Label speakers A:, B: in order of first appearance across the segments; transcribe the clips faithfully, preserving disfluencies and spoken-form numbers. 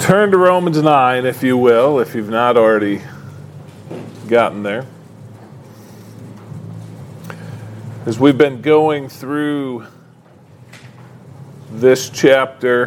A: Turn to Romans nine, if you will, if you've not already gotten there. As we've been going through this chapter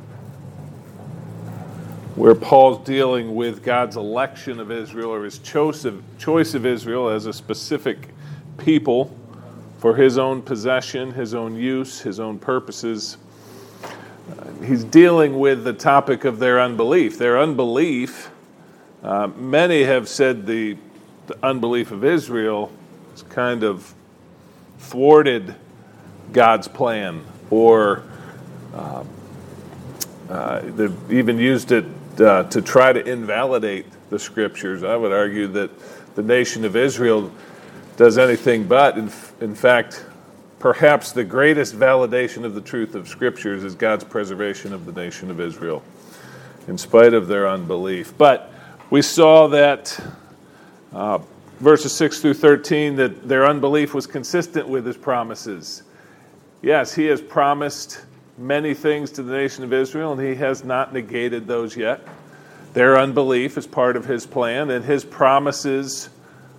A: where Paul's dealing with God's election of Israel, or his choice of, choice of Israel as a specific people for his own possession, his own use, his own purposes. He's dealing with the topic of their unbelief. Their unbelief, uh, many have said the, the unbelief of Israel has kind of thwarted God's plan, or uh, uh, they've even used it uh, to try to invalidate the Scriptures. I would argue that the nation of Israel does anything but, in, in fact, perhaps the greatest validation of the truth of Scriptures is God's preservation of the nation of Israel, in spite of their unbelief. But we saw that uh, verses six through thirteen, that their unbelief was consistent with his promises. Yes, he has promised many things to the nation of Israel, and he has not negated those yet. Their unbelief is part of his plan, and his promises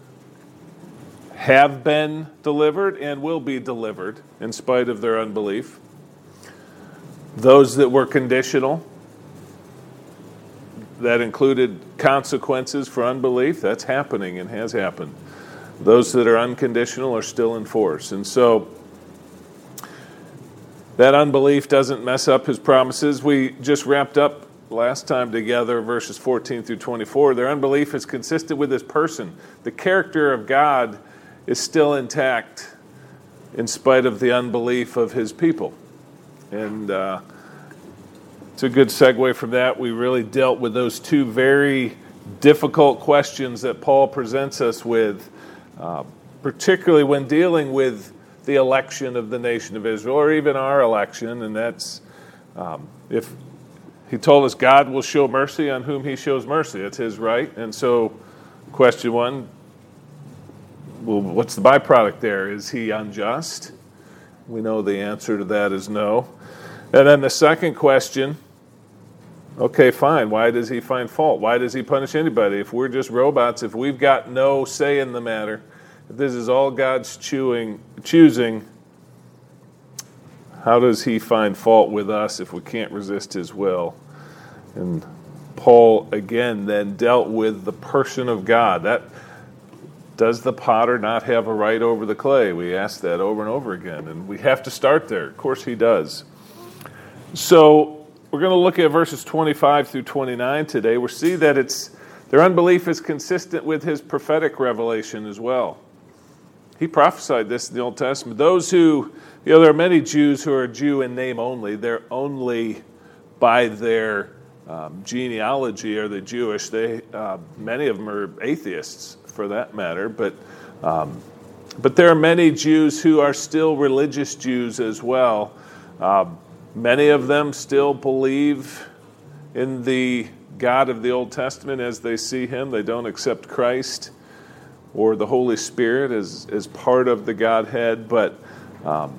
A: have been delivered and will be delivered in spite of their unbelief. Those that were conditional, that included consequences for unbelief, that's happening and has happened. Those that are unconditional are still in force. And so that unbelief doesn't mess up his promises. We just wrapped up last time together verses fourteen through twenty-four. Their unbelief is consistent with his person. The character of God is still intact in spite of the unbelief of his people. And uh, it's a good segue from that. We really dealt with those two very difficult questions that Paul presents us with, uh, particularly when dealing with the election of the nation of Israel, or even our election. And that's, um, if he told us God will show mercy on whom he shows mercy. It's his right. And so question one, well, what's the byproduct there? Is he unjust? We know the answer to that is no. And then the second question, okay, fine. Why does he find fault? Why does he punish anybody? If we're just robots, if we've got no say in the matter, if this is all God's chewing, choosing, how does he find fault with us if we can't resist his will? And Paul, again, then dealt with the person of God. That does the potter not have a right over the clay? We ask that over and over again, and we have to start there. Of course he does. So we're going to look at verses twenty-five through twenty-nine today. We see that it's their unbelief is consistent with his prophetic revelation as well. He prophesied this in the Old Testament. Those who, you know, there are many Jews who are Jew in name only. They're only by their um, genealogy are they Jewish. They uh, many of them are atheists, for that matter, but um, but there are many Jews who are still religious Jews as well. Uh, many of them still believe in the God of the Old Testament as they see him. They don't accept Christ or the Holy Spirit as, as part of the Godhead, but um,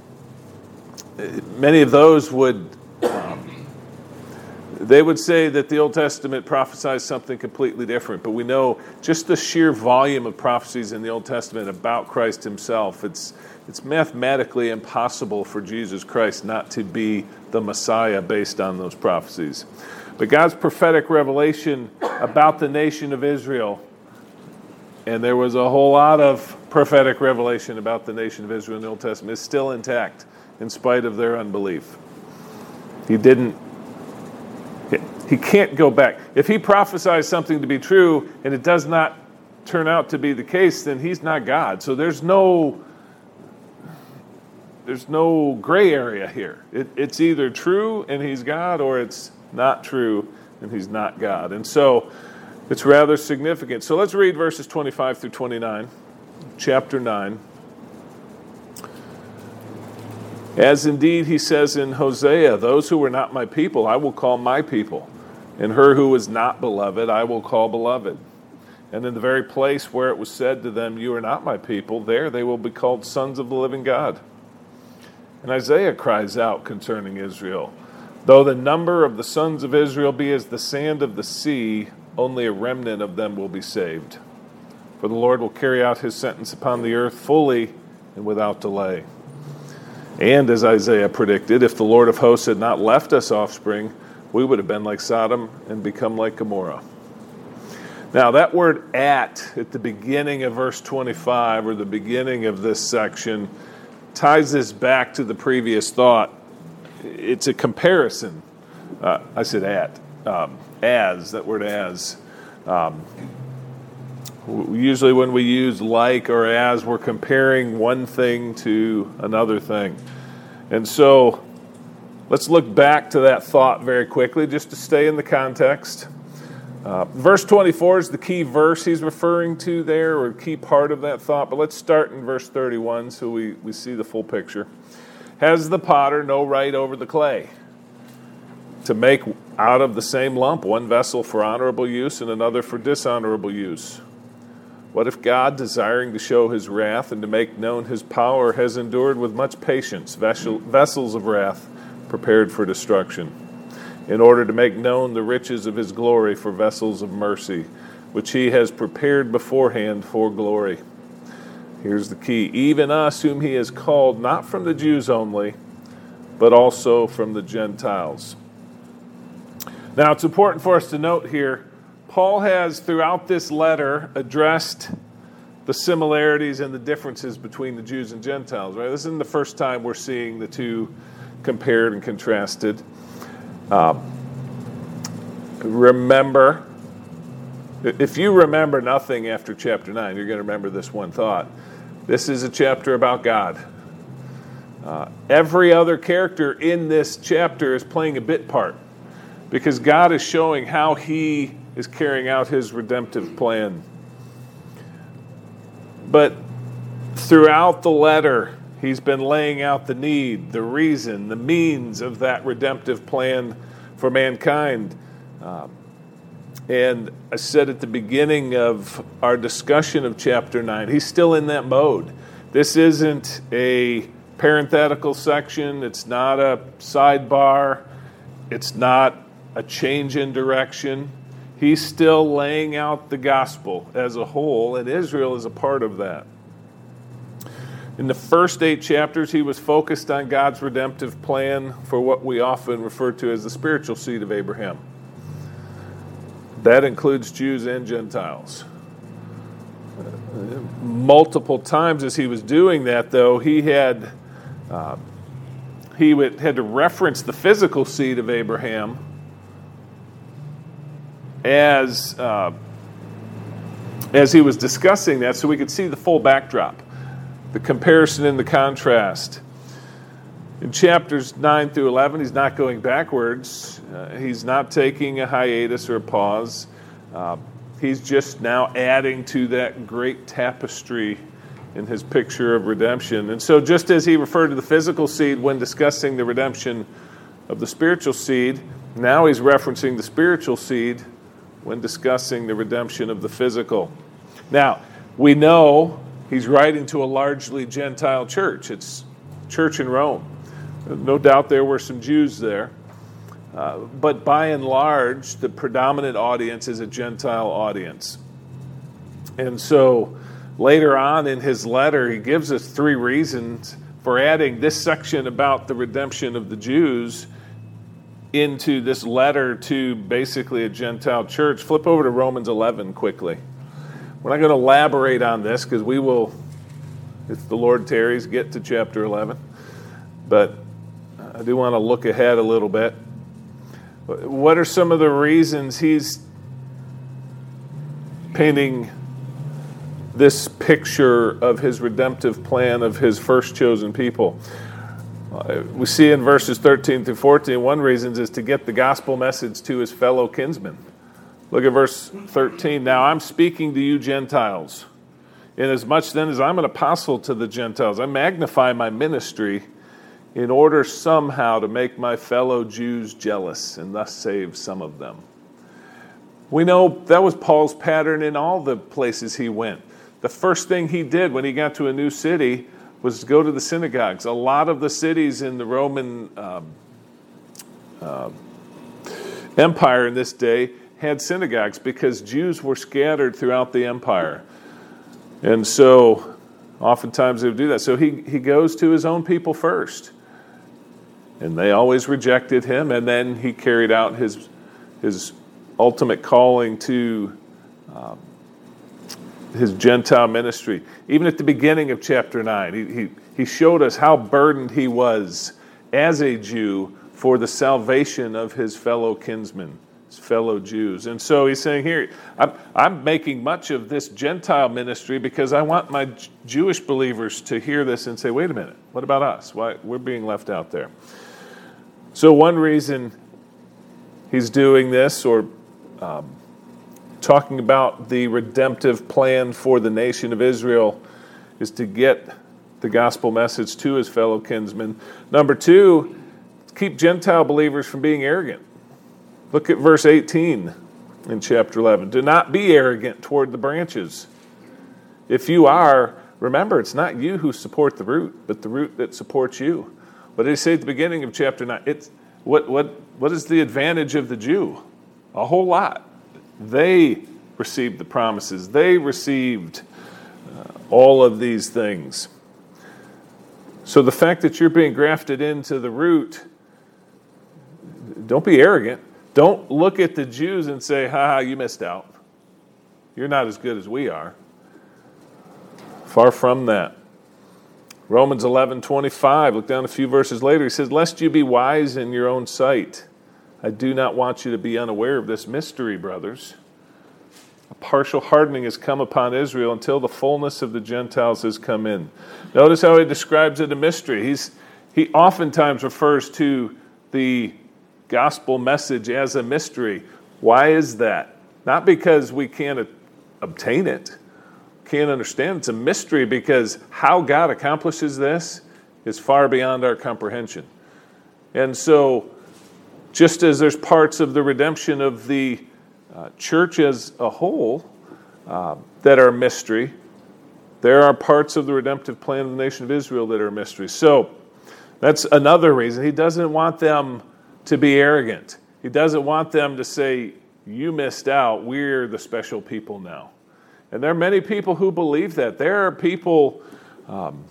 A: many of those would um, They would say that the Old Testament prophesies something completely different, but we know just the sheer volume of prophecies in the Old Testament about Christ himself. It's it's mathematically impossible for Jesus Christ not to be the Messiah based on those prophecies. But God's prophetic revelation about the nation of Israel, and there was a whole lot of prophetic revelation about the nation of Israel in the Old Testament, is still intact in spite of their unbelief. He didn't He can't go back. If he prophesies something to be true and it does not turn out to be the case, then he's not God. So there's no there's no gray area here. It, it's either true and he's God, or it's not true and he's not God. And so it's rather significant. So let's read verses twenty-five through twenty-nine, chapter nine. As indeed he says in Hosea, those who were not my people, I will call my people. And her who was not beloved, I will call beloved. And in the very place where it was said to them, you are not my people, there they will be called sons of the living God. And Isaiah cries out concerning Israel, Though the number of the sons of Israel be as the sand of the sea, only a remnant of them will be saved. For the Lord will carry out his sentence upon the earth fully and without delay. And as Isaiah predicted, if the Lord of hosts had not left us offspring, we would have been like Sodom and become like Gomorrah. Now that word at, at the beginning of verse twenty-five, or the beginning of this section, ties this back to the previous thought. It's a comparison. Uh, I said at. Um, as, that word as. Um, usually when we use like or as, we're comparing one thing to another thing. And so let's look back to that thought very quickly just to stay in the context. Uh, verse twenty-four is the key verse he's referring to there, or key part of that thought. But let's start in verse thirty-one so we, we see the full picture. Has the potter no right over the clay to make out of the same lump one vessel for honorable use and another for dishonorable use? What if God, desiring to show his wrath and to make known his power, has endured with much patience vessel, vessels of wrath prepared for destruction, in order to make known the riches of his glory for vessels of mercy, which he has prepared beforehand for glory? Here's the key. Even us whom he has called, not from the Jews only, but also from the Gentiles. Now, it's important for us to note here, Paul has, throughout this letter, addressed the similarities and the differences between the Jews and Gentiles. Right? This isn't the first time we're seeing the two compared and contrasted. Uh, remember, if you remember nothing after chapter nine, you're going to remember this one thought. This is a chapter about God. Uh, every other character in this chapter is playing a bit part, because God is showing how he is carrying out his redemptive plan. But throughout the letter, he's been laying out the need, the reason, the means of that redemptive plan for mankind. Um, and I said at the beginning of our discussion of chapter nine, he's still in that mode. This isn't a parenthetical section. It's not a sidebar. It's not a change in direction. He's still laying out the gospel as a whole, and Israel is a part of that. In the first eight chapters, he was focused on God's redemptive plan for what we often refer to as the spiritual seed of Abraham. That includes Jews and Gentiles. Multiple times as he was doing that, though, he had uh, he would, had to reference the physical seed of Abraham as uh, as he was discussing that, so we could see the full backdrop, the comparison and the contrast. In chapters nine through eleven, he's not going backwards. Uh, he's not taking a hiatus or a pause. Uh, he's just now adding to that great tapestry in his picture of redemption. And so just as he referred to the physical seed when discussing the redemption of the spiritual seed, now he's referencing the spiritual seed when discussing the redemption of the physical. Now, we know he's writing to a largely Gentile church. It's church in Rome. No doubt there were some Jews there. Uh, but by and large, the predominant audience is a Gentile audience. And so later on in his letter, he gives us three reasons for adding this section about the redemption of the Jews into this letter to basically a Gentile church. Flip over to Romans eleven quickly. We're not going to elaborate on this because we will, if the Lord tarries, get to chapter eleven. But I do want to look ahead a little bit. What are some of the reasons he's painting this picture of his redemptive plan of his first chosen people? We see in verses thirteen through fourteen, one reason is to get the gospel message to his fellow kinsmen. Look at verse thirteen. Now I'm speaking to you Gentiles. Inasmuch then as I'm an apostle to the Gentiles, I magnify my ministry in order somehow to make my fellow Jews jealous and thus save some of them. We know that was Paul's pattern in all the places he went. The first thing he did when he got to a new city was to go to the synagogues. A lot of the cities in the Roman um, uh, empire in this day had synagogues because Jews were scattered throughout the empire. And so oftentimes they would do that. So he, he goes to his own people first. And they always rejected him. And then he carried out his, his ultimate calling to um, his Gentile ministry. Even at the beginning of chapter nine, he, he, he showed us how burdened he was as a Jew for the salvation of his fellow kinsmen, his fellow Jews. And so he's saying here, I'm, I'm making much of this Gentile ministry because I want my J- Jewish believers to hear this and say, wait a minute, what about us? Why we're being left out there? So one reason he's doing this, or um, talking about the redemptive plan for the nation of Israel, is to get the gospel message to his fellow kinsmen. Number two, keep Gentile believers from being arrogant. Look at verse eighteen in chapter eleven. Do not be arrogant toward the branches. If you are, remember, it's not you who support the root, but the root that supports you. What did he say at the beginning of chapter nine? It's what what what is the advantage of the Jew? A whole lot. They received the promises. They received uh, all of these things. So the fact that you're being grafted into the root, don't be arrogant. Don't look at the Jews and say, ha ha, you missed out. You're not as good as we are. Far from that. Romans eleven twenty-five, look down a few verses later, he says, lest you be wise in your own sight, I do not want you to be unaware of this mystery, brothers. A partial hardening has come upon Israel until the fullness of the Gentiles has come in. Notice how he describes it a mystery. He's, he oftentimes refers to the gospel message as a mystery. Why is that? Not because we can't obtain it, can't understand. It's a mystery because how God accomplishes this is far beyond our comprehension. And so, just as there's parts of the redemption of the uh, church as a whole uh, that are mystery, there are parts of the redemptive plan of the nation of Israel that are mystery. So, that's another reason. He doesn't want them to be arrogant. He doesn't want them to say, you missed out, we're the special people now. And there are many people who believe that. There are people um,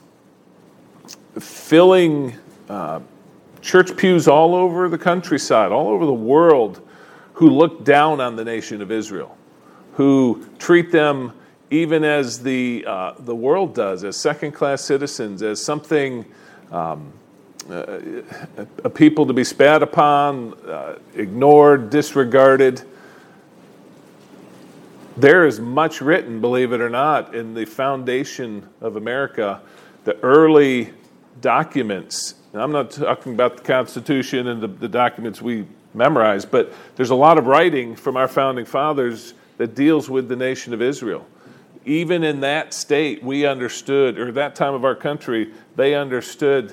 A: filling uh, church pews all over the countryside, all over the world, who look down on the nation of Israel, who treat them even as the uh, the world does, as second-class citizens, as something, um, uh, a people to be spat upon, uh, ignored, disregarded. There is much written, believe it or not, in the foundation of America, the early documents. And I'm not talking about the Constitution and the, the documents we memorize, but there's a lot of writing from our founding fathers that deals with the nation of Israel. Even in that state, we understood, or that time of our country, they understood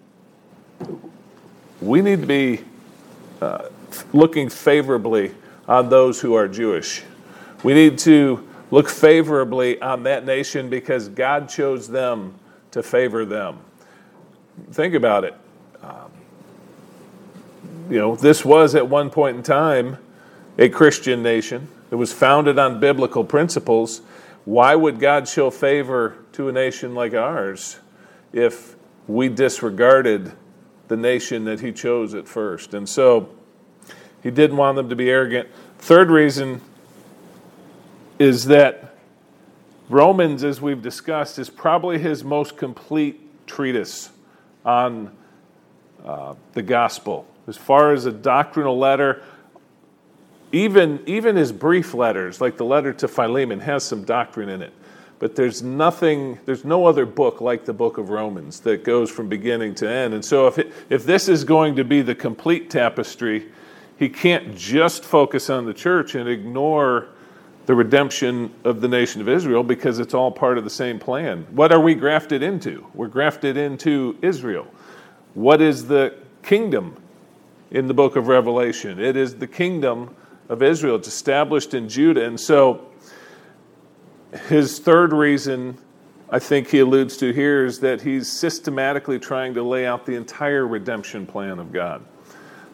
A: we need to be uh, looking favorably on those who are Jewish. We need to look favorably on that nation because God chose them to favor them. Think about it. Um, you know, this was at one point in time a Christian nation. It was founded on biblical principles. Why would God show favor to a nation like ours if we disregarded the nation that he chose at first? And so he didn't want them to be arrogant. Third reason is that Romans, as we've discussed, is probably his most complete treatise on uh, the gospel. As far as a doctrinal letter, even, even his brief letters, like the letter to Philemon, has some doctrine in it. But there's nothing, there's no other book like the book of Romans that goes from beginning to end. And so if it, if this is going to be the complete tapestry, he can't just focus on the church and ignore the redemption of the nation of Israel because it's all part of the same plan. What are we grafted into? We're grafted into Israel. What is the kingdom in the book of Revelation? It is the kingdom of Israel. It's established in Judah. And so his third reason, I think he alludes to here, is that he's systematically trying to lay out the entire redemption plan of God.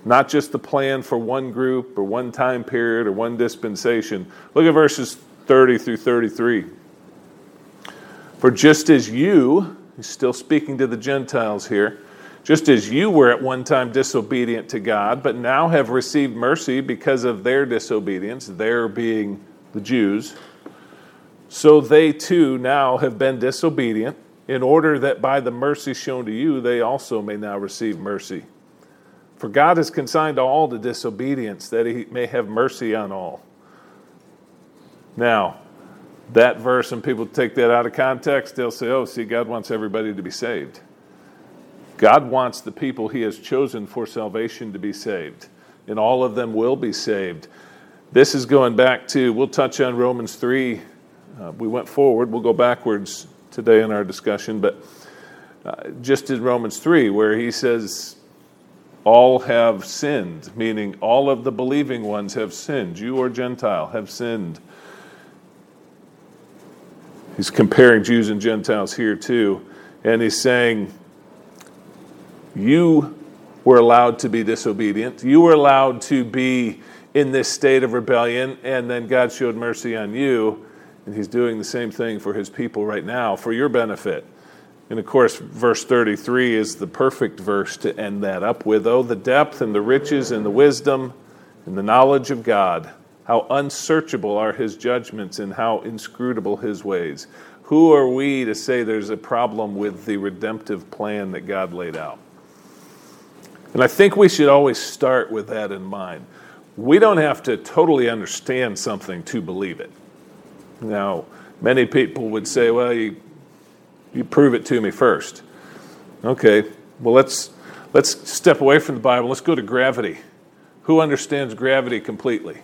A: not just the plan for one group or one time period or one dispensation. Look at verses thirty through thirty-three. For just as you, he's still speaking to the Gentiles here, just as you were at one time disobedient to God, but now have received mercy because of their disobedience, their being the Jews, so they too now have been disobedient, in order that by the mercy shown to you, they also may now receive mercy. For God has consigned all to disobedience, that he may have mercy on all. Now, that verse, and people take that out of context, they'll say, oh, see, God wants everybody to be saved. God wants the people he has chosen for salvation to be saved, and all of them will be saved. This is going back to, we'll touch on Romans three. Uh, we went forward, we'll go backwards today in our discussion, but uh, just in Romans three, where he says, all have sinned, meaning all of the believing ones have sinned, Jew or Gentile have sinned. He's comparing Jews and Gentiles here too, and he's saying, you were allowed to be disobedient. You were allowed to be in this state of rebellion, and then God showed mercy on you, and he's doing the same thing for his people right now for your benefit. And of course, verse thirty-three is the perfect verse to end that up with. Oh, the depth and the riches and the wisdom and the knowledge of God. How unsearchable are his judgments and how inscrutable his ways. Who are we to say there's a problem with the redemptive plan that God laid out? And I think we should always start with that in mind. We don't have to totally understand something to believe it. Now, many people would say, well, you, you prove it to me first. Okay, well, let's let's step away from the Bible. Let's go to gravity. Who understands gravity completely?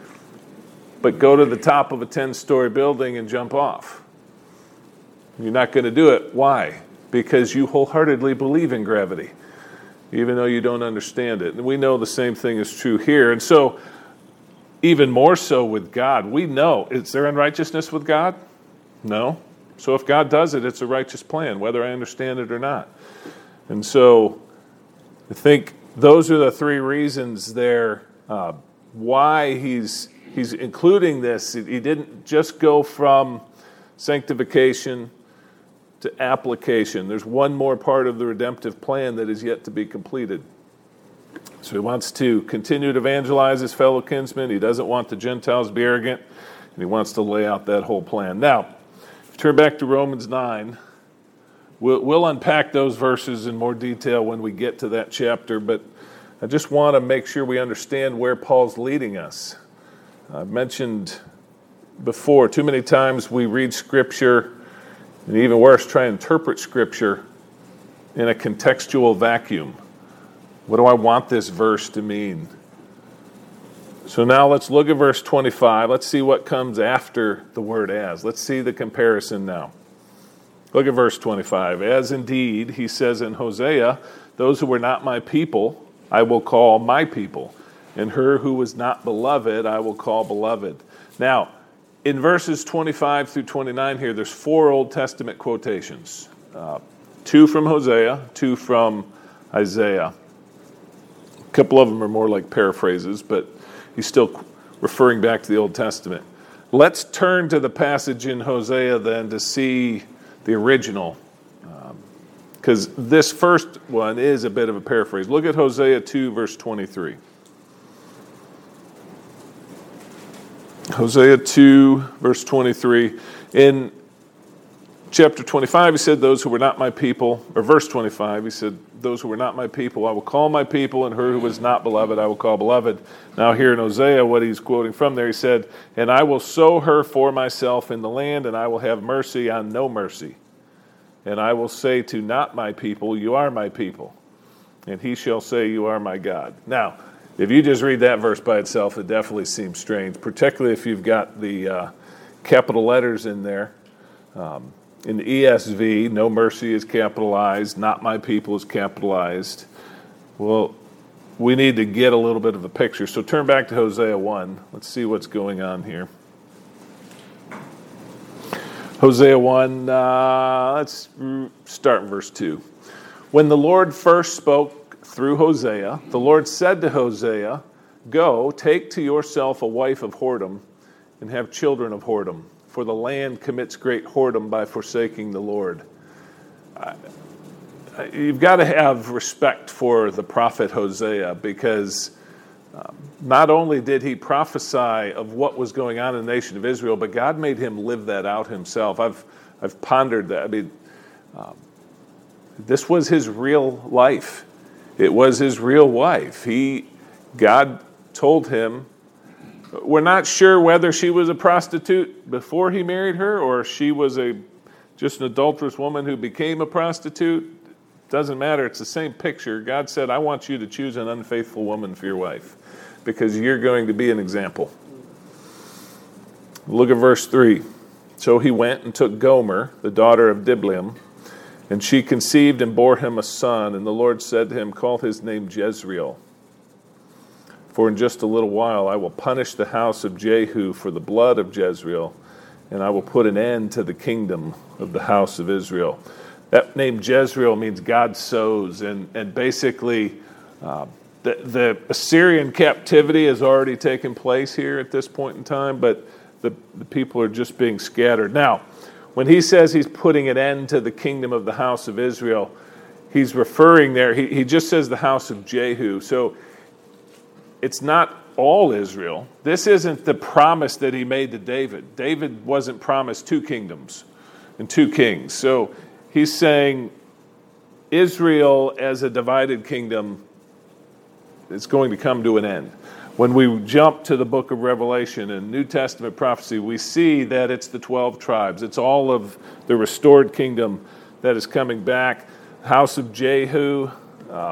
A: But go to the top of a ten-story building and jump off. You're not going to do it. Why? Because you wholeheartedly believe in gravity, even though you don't understand it. And we know the same thing is true here. And so, even more so with God, we know, is there unrighteousness with God? No. So if God does it, it's a righteous plan, whether I understand it or not. And so, I think those are the three reasons there uh, why he's he's including this. He didn't just go from sanctification to application. There's one more part of the redemptive plan that is yet to be completed. So he wants to continue to evangelize his fellow kinsmen. He doesn't want the Gentiles to be arrogant, and he wants to lay out that whole plan. Now, if you turn back to Romans nine, we'll, we'll unpack those verses in more detail when we get to that chapter, but I just want to make sure we understand where Paul's leading us. I've mentioned before, too many times we read Scripture, and even worse, try and interpret Scripture in a contextual vacuum. What do I want this verse to mean? So now let's look at verse twenty-five. Let's see what comes after the word as. Let's see the comparison now. Look at verse twenty-five. As indeed, he says in Hosea, those who were not my people, I will call my people. And her who was not beloved, I will call beloved. Now, in verses twenty-five through twenty-nine here, there's four Old Testament quotations. Uh, two from Hosea, two from Isaiah. A couple of them are more like paraphrases, but he's still referring back to the Old Testament. Let's turn to the passage in Hosea then to see the original, because um, this first one is a bit of a paraphrase. Look at Hosea two, verse twenty-three. Hosea two, verse twenty-three. In chapter twenty-five, he said, those who were not my people, or verse twenty-five, he said, those who were not my people, I will call my people, and her who was not beloved, I will call beloved. Now here in Hosea, what he's quoting from there, he said, and I will sow her for myself in the land, and I will have mercy on no mercy. And I will say to not my people, you are my people. And he shall say, you are my God. Now, if you just read that verse by itself, it definitely seems strange, particularly if you've got the uh, capital letters in there. Um, in the E S V, no mercy is capitalized, not my people is capitalized. Well, we need to get a little bit of a picture. So turn back to Hosea one. Let's see what's going on here. Hosea one, uh, let's start in verse two. When the Lord first spoke through Hosea, the Lord said to Hosea, "Go, take to yourself a wife of whoredom, and have children of whoredom, for the land commits great whoredom by forsaking the Lord." I, You've got to have respect for the prophet Hosea, because um, not only did he prophesy of what was going on in the nation of Israel, but God made him live that out himself. I've I've pondered that. I mean, um, this was his real life. It was his real wife. He, God told him, we're not sure whether she was a prostitute before he married her, or she was a just an adulterous woman who became a prostitute. Doesn't matter. It's the same picture. God said, I want you to choose an unfaithful woman for your wife, because you're going to be an example. Look at verse three. So he went and took Gomer, the daughter of Diblaim, and she conceived and bore him a son. And the Lord said to him, call his name Jezreel. For in just a little while I will punish the house of Jehu for the blood of Jezreel, and I will put an end to the kingdom of the house of Israel. That name Jezreel means God sows, and, and basically uh, the, the Assyrian captivity has already taken place here at this point in time, but the, the people are just being scattered. Now, when he says he's putting an end to the kingdom of the house of Israel, he's referring there, he, he just says the house of Jehu. So it's not all Israel. This isn't the promise that he made to David. David wasn't promised two kingdoms and two kings. So he's saying Israel as a divided kingdom is going to come to an end. When we jump to the book of Revelation and New Testament prophecy, we see that it's the twelve tribes. It's all of the restored kingdom that is coming back. House of Jehu, uh,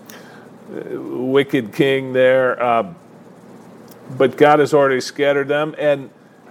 A: wicked king there. Uh, but God has already scattered them. And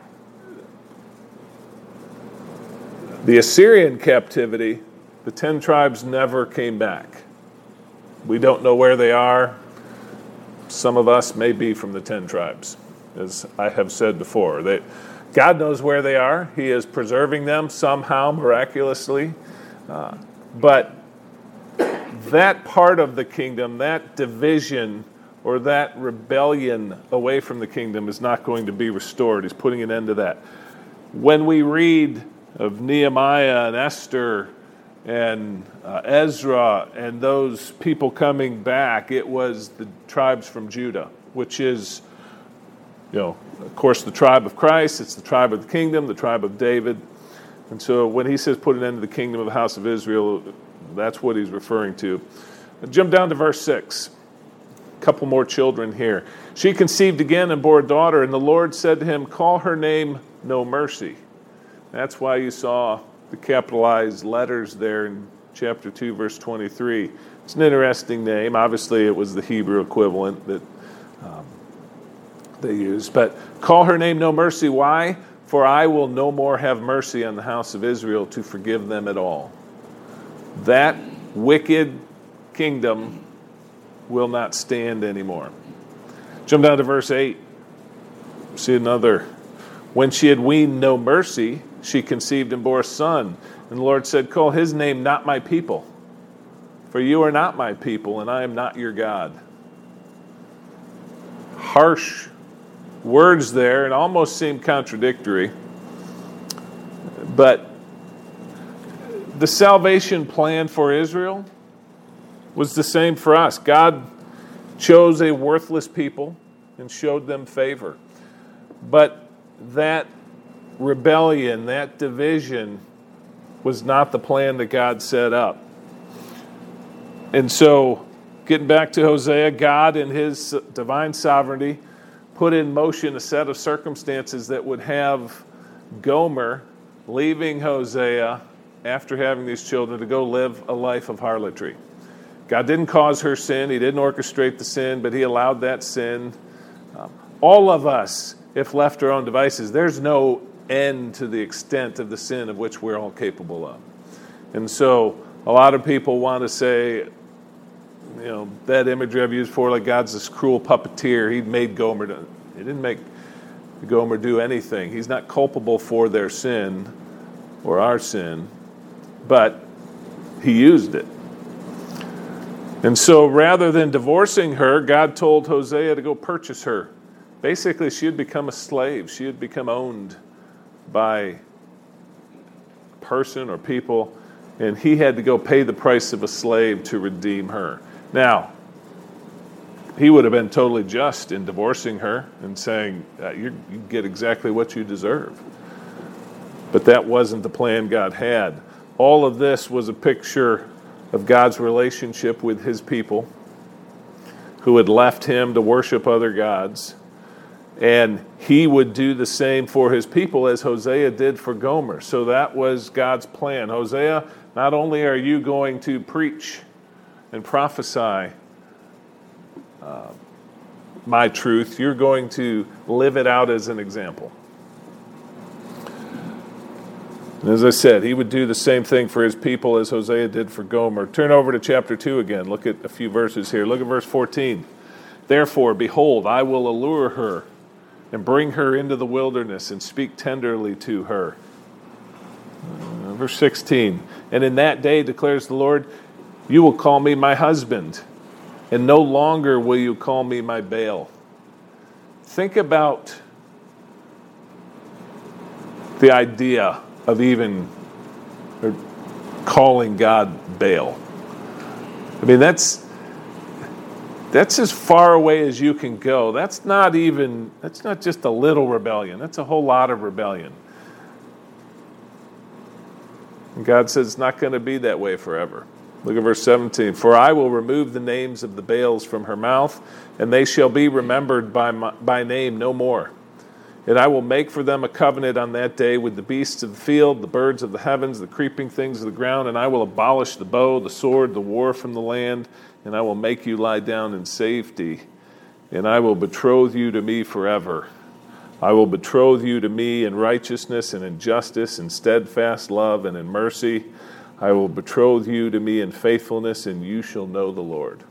A: the Assyrian captivity, the ten tribes never came back. We don't know where they are. Some of us may be from the ten tribes, as I have said before. They, God knows where they are. He is preserving them somehow, miraculously. Uh, but that part of the kingdom, that division or that rebellion away from the kingdom is not going to be restored. He's putting an end to that. When we read of Nehemiah and Esther and uh, Ezra and those people coming back, it was the tribes from Judah, which is, you know, of course, the tribe of Christ. It's the tribe of the kingdom, the tribe of David. And so when he says put an end to the kingdom of the house of Israel, that's what he's referring to. Jump down to verse six. A couple more children here. She conceived again and bore a daughter, and the Lord said to him, call her name No Mercy. That's why you saw the capitalized letters there in chapter two, verse twenty-three. It's an interesting name. Obviously, it was the Hebrew equivalent that um, they used. But call her name No Mercy. Why? For I will no more have mercy on the house of Israel to forgive them at all. That wicked kingdom will not stand anymore. Jump down to verse eight. See another. When she had weaned no mercy, she conceived and bore a son. And the Lord said, call his name Not My People, for you are not my people, and I am not your God. Harsh words there, and almost seem contradictory. But the salvation plan for Israel was the same for us. God chose a worthless people and showed them favor. But that rebellion, that division, was not the plan that God set up. And so, getting back to Hosea, God in his divine sovereignty put in motion a set of circumstances that would have Gomer leaving Hosea after having these children to go live a life of harlotry. God didn't cause her sin. He didn't orchestrate the sin, but he allowed that sin. Um, all of us, if left to our own devices, there's no end to the extent of the sin of which we're all capable of. And so a lot of people want to say, you know, that imagery I've used before, like God's this cruel puppeteer. He made Gomer do, he didn't make Gomer do anything. He's not culpable for their sin or our sin, but he used it. And so rather than divorcing her, God told Hosea to go purchase her. Basically, she had become a slave. She had become owned by a person or people, and he had to go pay the price of a slave to redeem her. Now, he would have been totally just in divorcing her and saying, uh, you get exactly what you deserve. But that wasn't the plan God had. All of this was a picture of God's relationship with his people who had left him to worship other gods. And he would do the same for his people as Hosea did for Gomer. So that was God's plan. Hosea, not only are you going to preach and prophesy uh, my truth, you're going to live it out as an example. And as I said, he would do the same thing for his people as Hosea did for Gomer. Turn over to chapter two again. Look at a few verses here. Look at verse fourteen. Therefore, behold, I will allure her and bring her into the wilderness and speak tenderly to her. Uh, verse sixteen. And in that day, declares the Lord, you will call me my husband, and no longer will you call me my Baal. Think about the idea of even calling God Baal. I mean, that's that's as far away as you can go. That's not even, that's not just a little rebellion. That's a whole lot of rebellion. And God says it's not going to be that way forever. Look at verse seventeen. For I will remove the names of the Baals from her mouth, and they shall be remembered by my, by name no more. And I will make for them a covenant on that day with the beasts of the field, the birds of the heavens, the creeping things of the ground, and I will abolish the bow, the sword, the war from the land, and I will make you lie down in safety, and I will betroth you to me forever. I will betroth you to me in righteousness and in justice, in steadfast love and in mercy. I will betroth you to me in faithfulness, and you shall know the Lord.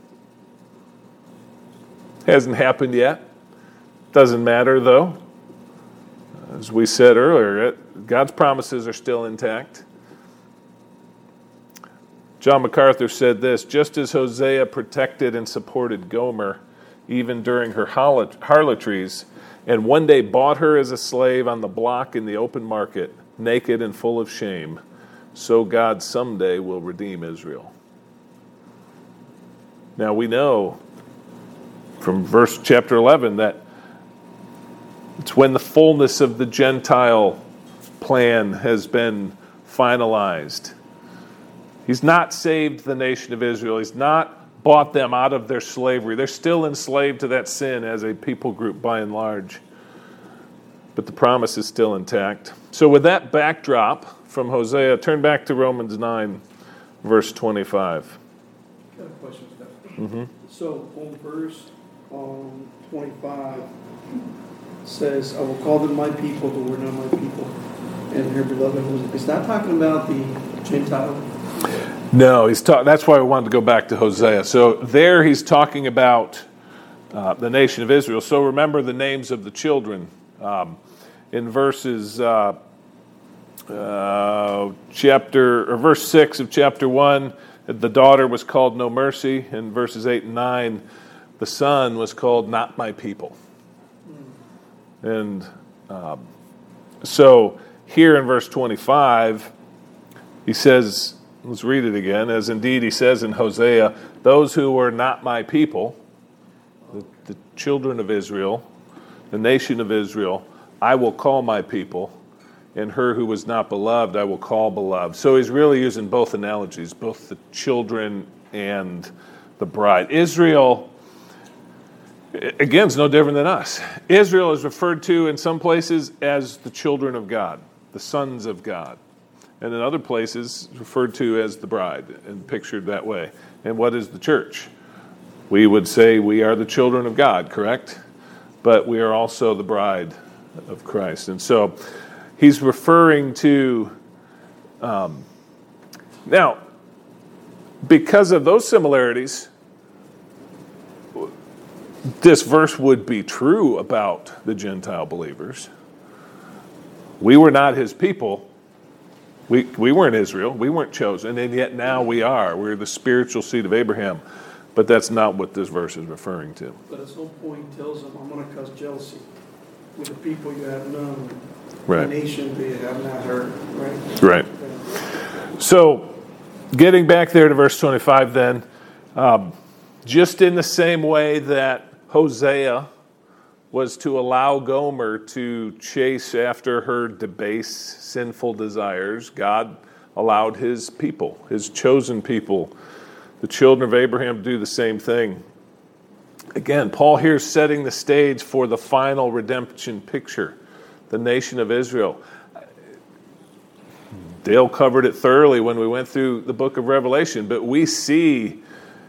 A: Hasn't happened yet. Doesn't matter, though. As we said earlier, God's promises are still intact. John MacArthur said this, just as Hosea protected and supported Gomer, even during her harlotries, and one day bought her as a slave on the block in the open market, naked and full of shame, so God someday will redeem Israel. Now we know from verse chapter eleven that it's when the fullness of the Gentile plan has been finalized. He's not saved the nation of Israel. He's not bought them out of their slavery. They're still enslaved to that sin as a people group by and large. But the promise is still intact. So with that backdrop from Hosea, turn back to Romans nine, verse twenty-five.
B: I've got a question, Steph.
A: Mm-hmm.
B: So on verse um, twenty-five, says, I will call them my people, but we're not my people. And her beloved, is that talking about the Gentile?
A: No, he's ta- that's why we wanted to go back to Hosea. So there he's talking about uh, the nation of Israel. So remember the names of the children. Um, in verses uh, uh, chapter or verse six of chapter one, the daughter was called No Mercy. In verses eight and nine, the son was called Not My People. And um, so here in verse twenty-five, he says, let's read it again, as indeed he says in Hosea, those who were not my people, the, the children of Israel, the nation of Israel, I will call my people, and her who was not beloved I will call beloved. So he's really using both analogies, both the children and the bride. Israel, again, it's no different than us. Israel is referred to in some places as the children of God, the sons of God. And in other places, referred to as the bride and pictured that way. And what is the church? We would say we are the children of God, correct? But we are also the bride of Christ. And so he's referring to, um, now, because of those similarities, this verse would be true about the Gentile believers. We were not his people. We we weren't Israel. We weren't chosen, and yet now we are. We're the spiritual seed of Abraham. But that's not what this verse is referring to.
B: But at some point he tells them, I'm going to cause jealousy with the people you have known,
A: right.
B: the nation that you have not heard. Right.
A: Right.
B: Yeah.
A: So, getting back there to verse twenty-five then, um, just in the same way that Hosea was to allow Gomer to chase after her debased, sinful desires, God allowed his people, his chosen people, the children of Abraham, to do the same thing. Again, Paul here is setting the stage for the final redemption picture, the nation of Israel. Dale covered it thoroughly when we went through the book of Revelation, but we see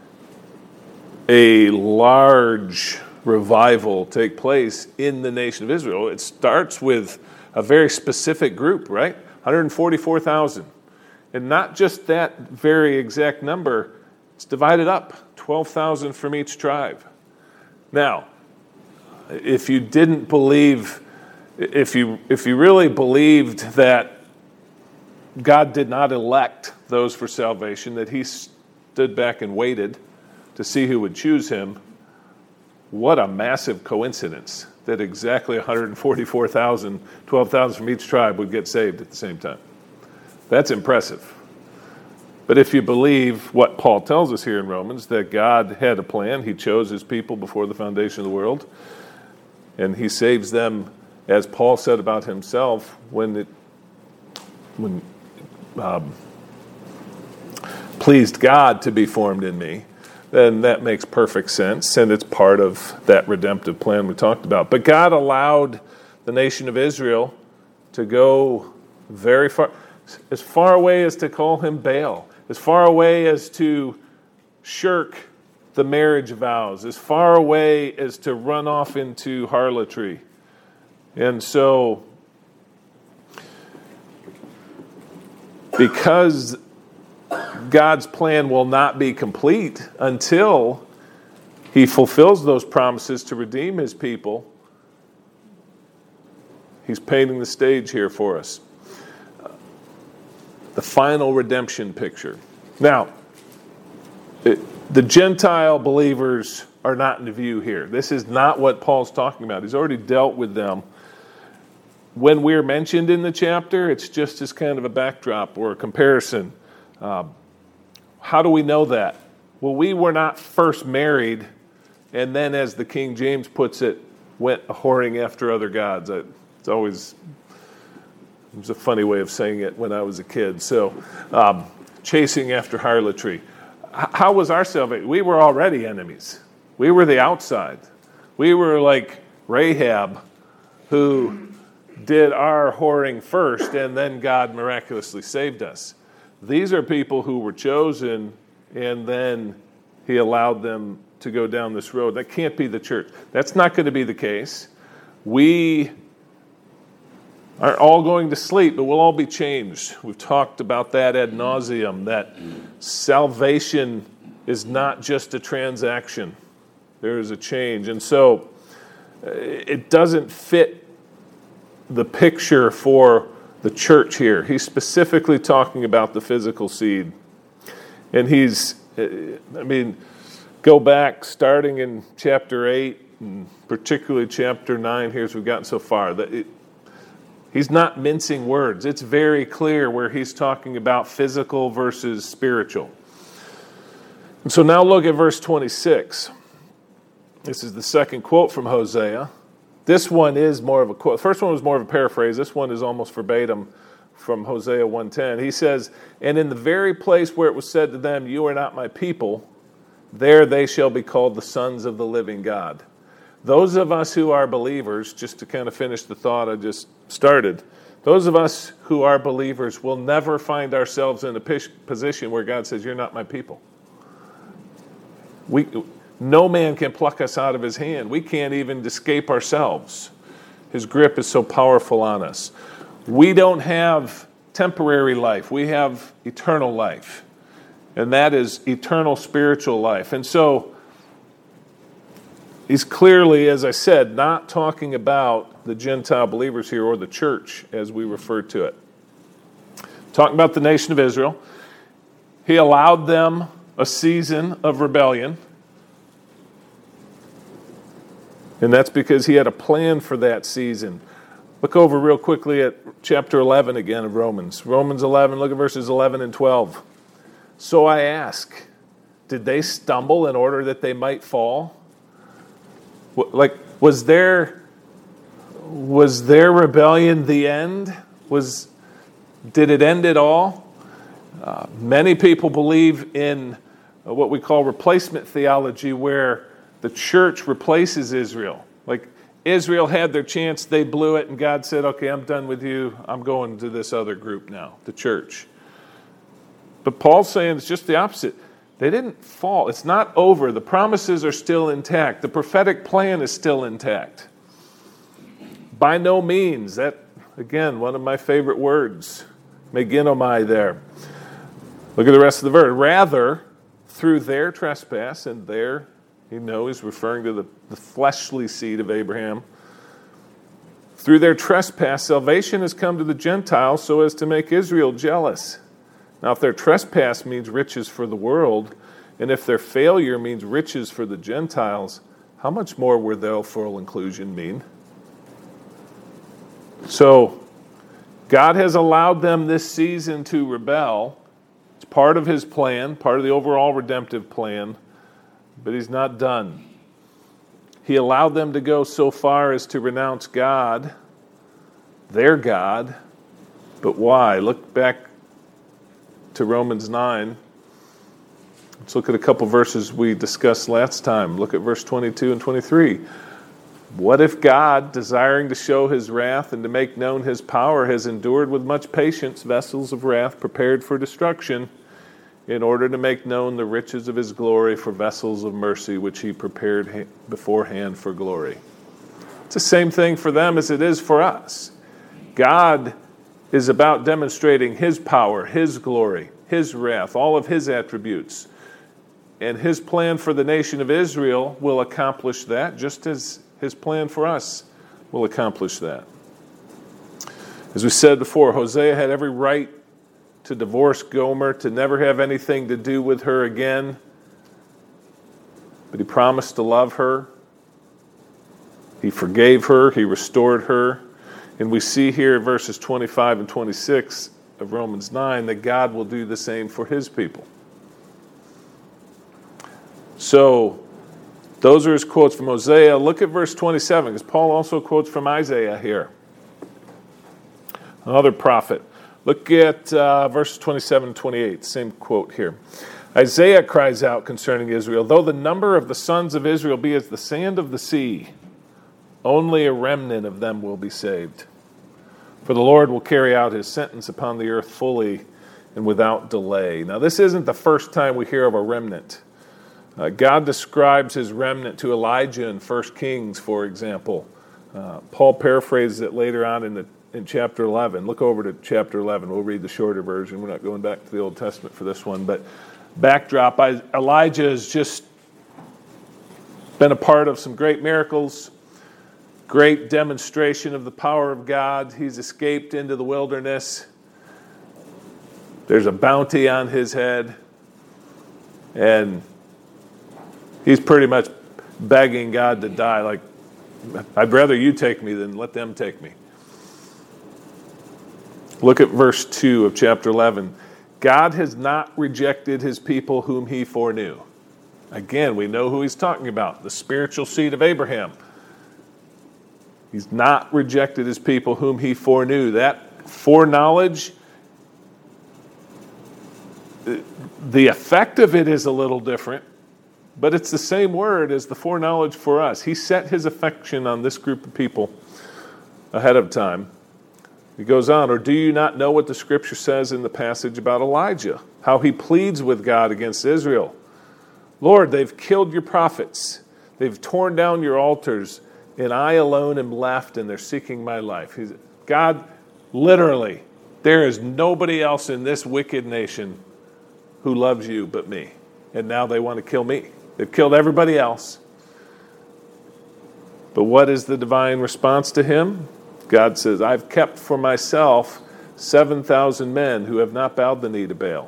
A: a large revival take place in the nation of Israel. It starts with a very specific group, right? one hundred forty-four thousand. And not just that very exact number, it's divided up, twelve thousand from each tribe. Now, if you didn't believe, if you if you really believed that God did not elect those for salvation, that he stood back and waited to see who would choose him, what a massive coincidence that exactly one hundred forty-four thousand, twelve thousand from each tribe would get saved at the same time. That's impressive. But if you believe what Paul tells us here in Romans, that God had a plan, he chose his people before the foundation of the world, and he saves them, as Paul said about himself, when it when um, pleased God to be formed in me, then that makes perfect sense, and it's part of that redemptive plan we talked about. But God allowed the nation of Israel to go very far, as far away as to call him Baal, as far away as to shirk the marriage vows, as far away as to run off into harlotry. And so, because God's plan will not be complete until he fulfills those promises to redeem his people, he's painting the stage here for us. The final redemption picture. Now, it, the Gentile believers are not in view here. This is not what Paul's talking about. He's already dealt with them. When we're mentioned in the chapter, it's just as kind of a backdrop or a comparison. Um, how do we know that? Well, we were not first married, and then, as the King James puts it, went whoring after other gods. I, it's always it was a funny way of saying it when I was a kid. So, um, chasing after harlotry. H- how was our salvation? We were already enemies. We were the outside. We were like Rahab, who did our whoring first, and then God miraculously saved us. These are people who were chosen, and then he allowed them to go down this road. That can't be the church. That's not going to be the case. We aren't all going to sleep, but we'll all be changed. We've talked about that ad nauseum, that salvation is not just a transaction. There is a change. And so it doesn't fit the picture for the church here. He's specifically talking about the physical seed. And he's, I mean, go back starting in chapter eight, and particularly chapter nine here as we've gotten so far. That it, he's not mincing words. It's very clear where he's talking about physical versus spiritual. And so now look at verse twenty-six. This is the second quote from Hosea. This one is more of a quote. The first one was more of a paraphrase. This one is almost verbatim from Hosea one ten. He says, "And in the very place where it was said to them, 'You are not my people,' there they shall be called the sons of the living God." Those of us who are believers, just to kind of finish the thought I just started, those of us who are believers will never find ourselves in a position where God says, "You're not my people." We... No man can pluck us out of his hand. We can't even escape ourselves. His grip is so powerful on us. We don't have temporary life. We have eternal life. And that is eternal spiritual life. And so he's clearly, as I said, not talking about the Gentile believers here or the church as we refer to it. Talking about the nation of Israel. He allowed them a season of rebellion. And that's because he had a plan for that season. Look over real quickly at chapter eleven again of Romans. Romans eleven, look at verses eleven and twelve. So I ask, did they stumble in order that they might fall? Like, was their was their rebellion the end? Was did it end at all? Uh, many people believe in what we call replacement theology, where the church replaces Israel. Like, Israel had their chance, they blew it, and God said, okay, I'm done with you. I'm going to this other group now, the church. But Paul's saying it's just the opposite. They didn't fall. It's not over. The promises are still intact. The prophetic plan is still intact. By no means. That, again, one of my favorite words. Meginomai there. Look at the rest of the verse. Rather, through their trespass, and their, you know, he's referring to the, the fleshly seed of Abraham. Through their trespass, salvation has come to the Gentiles so as to make Israel jealous. Now, if their trespass means riches for the world, and if their failure means riches for the Gentiles, how much more will their full inclusion mean? So, God has allowed them this season to rebel. It's part of his plan, part of the overall redemptive plan, but he's not done. He allowed them to go so far as to renounce God, their God, but why? Look back to Romans nine. Let's look at a couple verses we discussed last time. Look at verse twenty-two and twenty-three. What if God, desiring to show his wrath and to make known his power, has endured with much patience vessels of wrath prepared for destruction, in order to make known the riches of his glory for vessels of mercy, which he prepared beforehand for glory? It's the same thing for them as it is for us. God is about demonstrating his power, his glory, his wrath, all of his attributes. And his plan for the nation of Israel will accomplish that, just as his plan for us will accomplish that. As we said before, Hosea had every right to divorce Gomer, to never have anything to do with her again. But he promised to love her. He forgave her. He restored her. And we see here in verses twenty-five and twenty-six of Romans nine that God will do the same for his people. So, those are his quotes from Hosea. Look at verse twenty-seven, because Paul also quotes from Isaiah here. Another prophet. Look at uh, verses twenty-seven and twenty-eight, same quote here. Isaiah cries out concerning Israel, though the number of the sons of Israel be as the sand of the sea, only a remnant of them will be saved. For the Lord will carry out his sentence upon the earth fully and without delay. Now, this isn't the first time we hear of a remnant. Uh, God describes his remnant to Elijah in First Kings, for example. Uh, Paul paraphrases it later on in the in chapter eleven. Look over to chapter eleven. We'll read the shorter version. We're not going back to the Old Testament for this one. But backdrop, Elijah has just been a part of some great miracles, great demonstration of the power of God. He's escaped into the wilderness. There's a bounty on his head. And he's pretty much begging God to die. Like, I'd rather you take me than let them take me. Look at verse two of chapter eleven. God has not rejected his people whom he foreknew. Again, we know who he's talking about, the spiritual seed of Abraham. He's not rejected his people whom he foreknew. That foreknowledge, the effect of it is a little different, but it's the same word as the foreknowledge for us. He set his affection on this group of people ahead of time. He goes on, or do you not know what the scripture says in the passage about Elijah? How he pleads with God against Israel. Lord, they've killed your prophets. They've torn down your altars. And I alone am left, and they're seeking my life. He's, God, literally, there is nobody else in this wicked nation who loves you but me. And now they want to kill me. They've killed everybody else. But what is the divine response to him? God says, I've kept for myself seven thousand men who have not bowed the knee to Baal.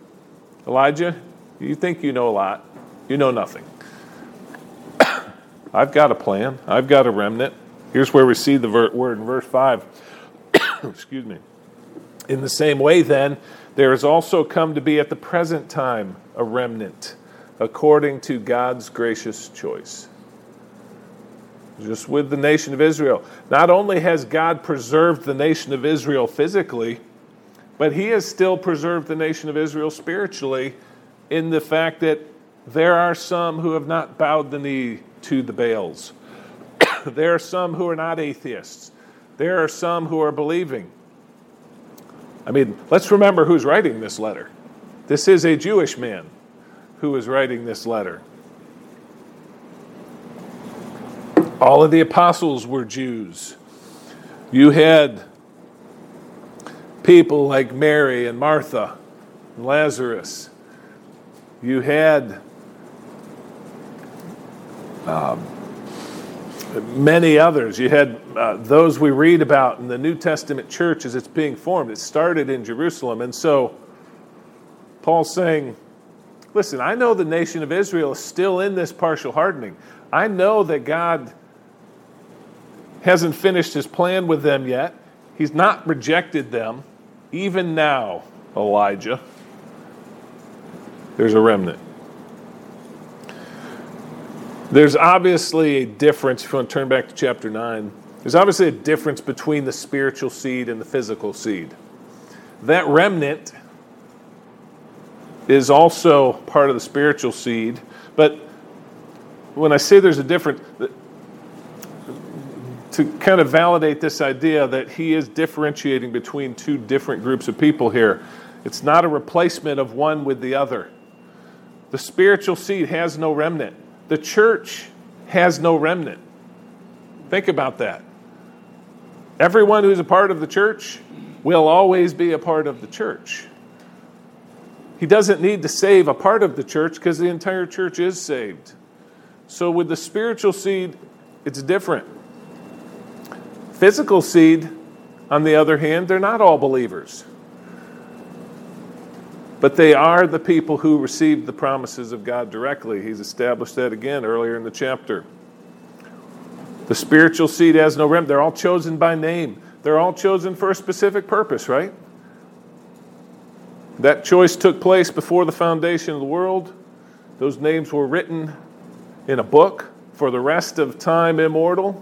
A: Elijah, you think you know a lot. You know nothing. I've got a plan. I've got a remnant. Here's where we see the ver- word in verse five. Excuse me. In the same way, then, there has also come to be at the present time a remnant, according to God's gracious choice. Just with the nation of Israel. Not only has God preserved the nation of Israel physically, but he has still preserved the nation of Israel spiritually in the fact that there are some who have not bowed the knee to the Baals. There are some who are not atheists. There are some who are believing. I mean, let's remember who's writing this letter. This is a Jewish man who is writing this letter. All of the apostles were Jews. You had people like Mary and Martha and Lazarus. You had um, many others. You had uh, those we read about in the New Testament church as it's being formed. It started in Jerusalem. And so Paul's saying, listen, I know the nation of Israel is still in this partial hardening. I know that God hasn't finished his plan with them yet. He's not rejected them. Even now, Elijah, there's a remnant. There's obviously a difference, if you want to turn back to chapter nine, there's obviously a difference between the spiritual seed and the physical seed. That remnant is also part of the spiritual seed, but when I say there's a difference, to kind of validate this idea that he is differentiating between two different groups of people here, it's not a replacement of one with the other. The spiritual seed has no remnant. The church has no remnant. Think about that. Everyone who's a part of the church will always be a part of the church. He doesn't need to save a part of the church because the entire church is saved. So with the spiritual seed, it's different. Physical seed, on the other hand, they're not all believers. But they are the people who received the promises of God directly. He's established that again earlier in the chapter. The spiritual seed has no remnant. They're all chosen by name. They're all chosen for a specific purpose, right? That choice took place before the foundation of the world. Those names were written in a book for the rest of time immortal.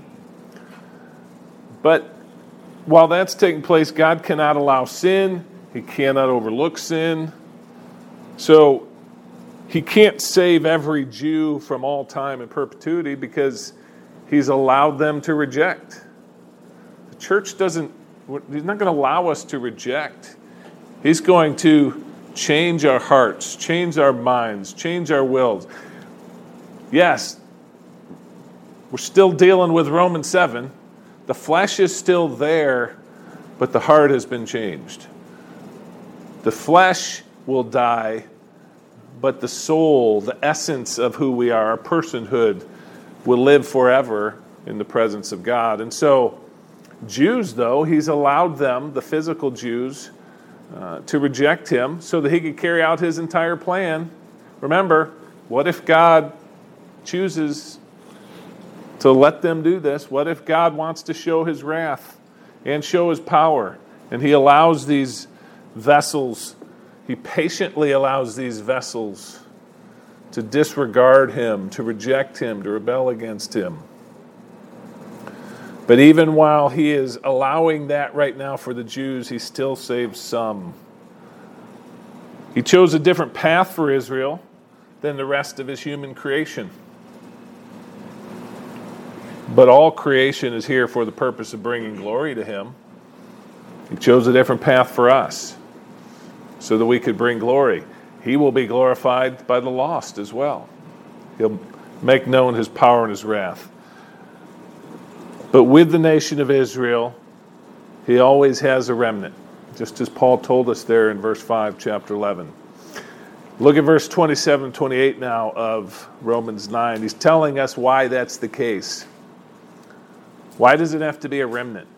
A: But while that's taking place, God cannot allow sin. He cannot overlook sin. So he can't save every Jew from all time and perpetuity because he's allowed them to reject. The church doesn't, he's not going to allow us to reject. He's going to change our hearts, change our minds, change our wills. Yes, we're still dealing with Romans seven. The flesh is still there, but the heart has been changed. The flesh will die, but the soul, the essence of who we are, our personhood, will live forever in the presence of God. And so, Jews, though, he's allowed them, the physical Jews, uh, to reject him so that he could carry out his entire plan. Remember, what if God chooses to let them do this? What if God wants to show his wrath and show his power? And he allows these vessels, he patiently allows these vessels to disregard him, to reject him, to rebel against him. But even while he is allowing that right now for the Jews, he still saves some. He chose a different path for Israel than the rest of his human creation. But all creation is here for the purpose of bringing glory to him. He chose a different path for us so that we could bring glory. He will be glorified by the lost as well. He'll make known his power and his wrath. But with the nation of Israel, he always has a remnant, just as Paul told us there in verse five, chapter eleven. Look at verse twenty-seven, twenty-eight now of Romans nine. He's telling us why that's the case. Why does it have to be a remnant?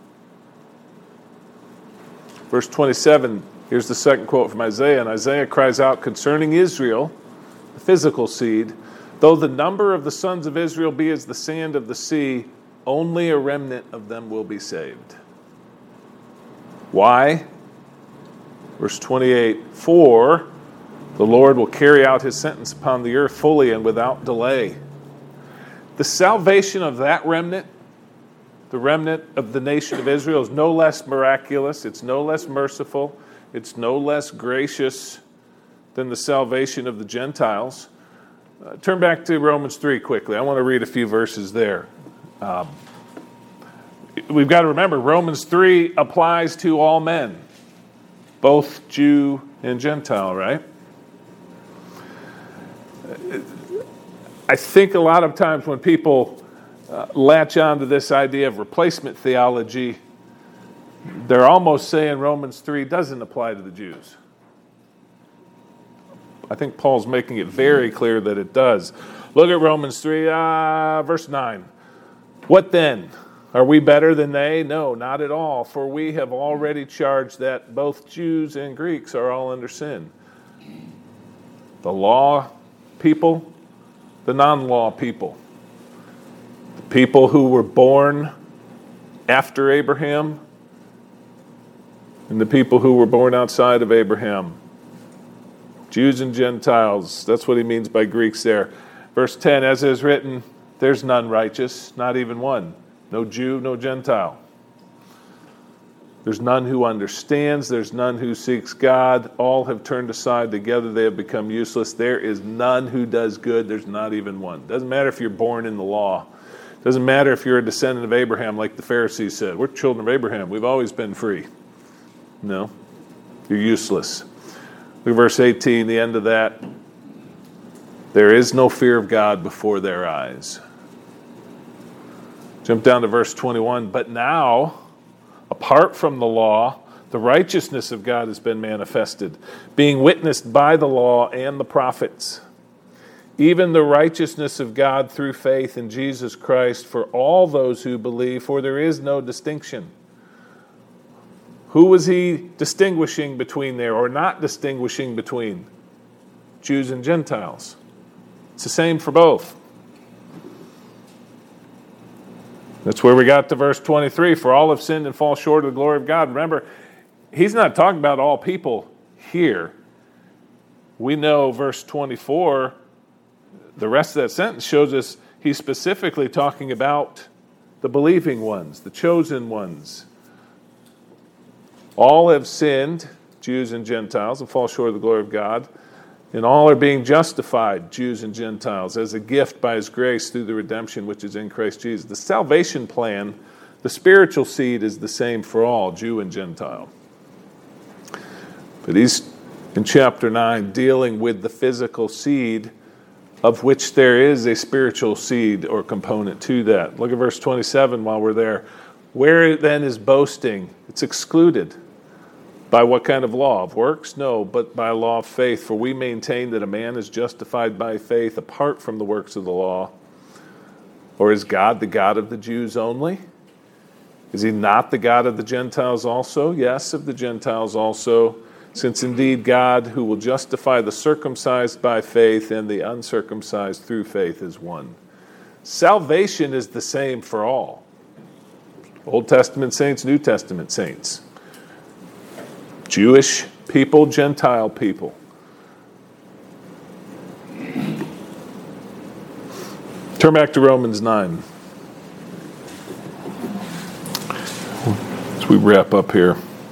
A: Verse twenty-seven, here's the second quote from Isaiah. And Isaiah cries out concerning Israel, the physical seed, Though the number of the sons of Israel be as the sand of the sea, only a remnant of them will be saved. Why? Verse twenty-eight, for the Lord will carry out his sentence upon the earth fully and without delay. The salvation of that remnant, the remnant of the nation of Israel, is no less miraculous, it's no less merciful, it's no less gracious than the salvation of the Gentiles. Uh, turn back to Romans three quickly. I want to read a few verses there. Um, we've got to remember, Romans three applies to all men, both Jew and Gentile, right? I think a lot of times when people uh, latch on to this idea of replacement theology, they're almost saying Romans three doesn't apply to the Jews. I think Paul's making it very clear that it does. Look at Romans three, uh, verse nine. What then? Are we better than they? No, not at all. For we have already charged that both Jews and Greeks are all under sin. The law people, the non-law people. The people who were born after Abraham, and the people who were born outside of Abraham. Jews and Gentiles, that's what he means by Greeks there. Verse ten, as is written, there's none righteous, not even one. No Jew, no Gentile. There's none who understands, there's none who seeks God. All have turned aside, together they have become useless. There is none who does good, there's not even one. Doesn't matter if you're born in the law. Doesn't matter if you're a descendant of Abraham, like the Pharisees said. We're children of Abraham, we've always been free. No, you're useless. Look at verse eighteen, the end of that. There is no fear of God before their eyes. Jump down to verse twenty-one. But now, apart from the law, the righteousness of God has been manifested, being witnessed by the law and the prophets, even the righteousness of God through faith in Jesus Christ for all those who believe, for there is no distinction. Who was he distinguishing between there, or not distinguishing between? Jews and Gentiles. It's the same for both. That's where we got to verse twenty-three. For all have sinned and fall short of the glory of God. Remember, he's not talking about all people here. We know verse twenty-four, the rest of that sentence shows us he's specifically talking about the believing ones, the chosen ones. All have sinned, Jews and Gentiles, and fall short of the glory of God. And all are being justified, Jews and Gentiles, as a gift by his grace through the redemption which is in Christ Jesus. The salvation plan, the spiritual seed, is the same for all, Jew and Gentile. But he's, in chapter nine, dealing with the physical seed, of which there is a spiritual seed or component to that. Look at verse twenty-seven while we're there. Where then is boasting? It's excluded. By what kind of law? Of works? No, but by law of faith. For we maintain that a man is justified by faith apart from the works of the law. Or is God the God of the Jews only? Is he not the God of the Gentiles also? Yes, of the Gentiles also. Since indeed God, who will justify the circumcised by faith and the uncircumcised through faith, is one. Salvation is the same for all. Old Testament saints, New Testament saints. Jewish people, Gentile people. Turn back to Romans nine. As we wrap up here.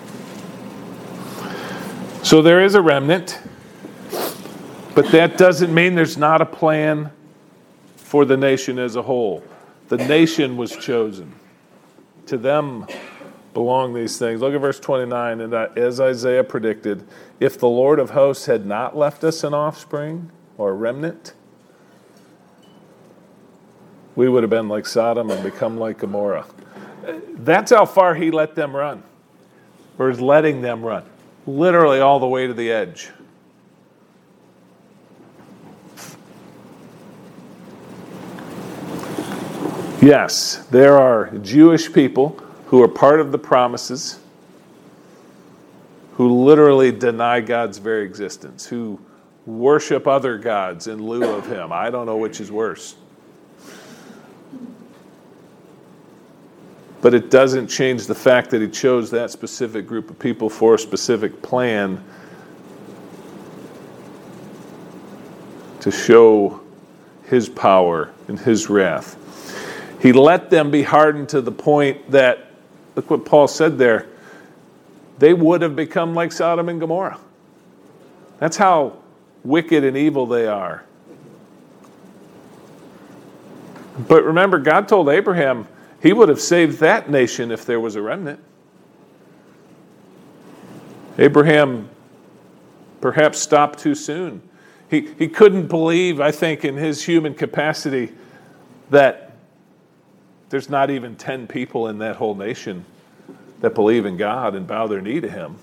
A: So there is a remnant, but that doesn't mean there's not a plan for the nation as a whole. The nation was chosen. To them belong these things. Look at verse twenty-nine. And as Isaiah predicted, if the Lord of hosts had not left us an offspring or a remnant, we would have been like Sodom and become like Gomorrah. That's how far he let them run, or is letting them run. Literally all the way to the edge. Yes, there are Jewish people who are part of the promises, who literally deny God's very existence, who worship other gods in lieu of him. I don't know which is worse. But it doesn't change the fact that he chose that specific group of people for a specific plan to show his power and his wrath. He let them be hardened to the point that, look what Paul said there, they would have become like Sodom and Gomorrah. That's how wicked and evil they are. But remember, God told Abraham he would have saved that nation if there was a remnant. Abraham perhaps stopped too soon. He, he couldn't believe, I think, in his human capacity that there's not even ten people in that whole nation that believe in God and bow their knee to him.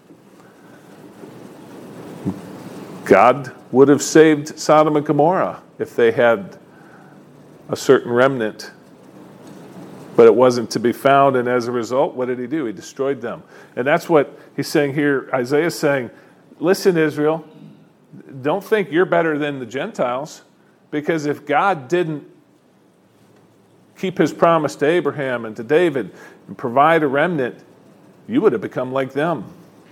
A: God would have saved Sodom and Gomorrah if they had a certain remnant. But it wasn't to be found, and as a result, what did he do? He destroyed them. And that's what he's saying here. Isaiah's saying, listen, Israel, don't think you're better than the Gentiles, because if God didn't keep his promise to Abraham and to David and provide a remnant, you would have become like them.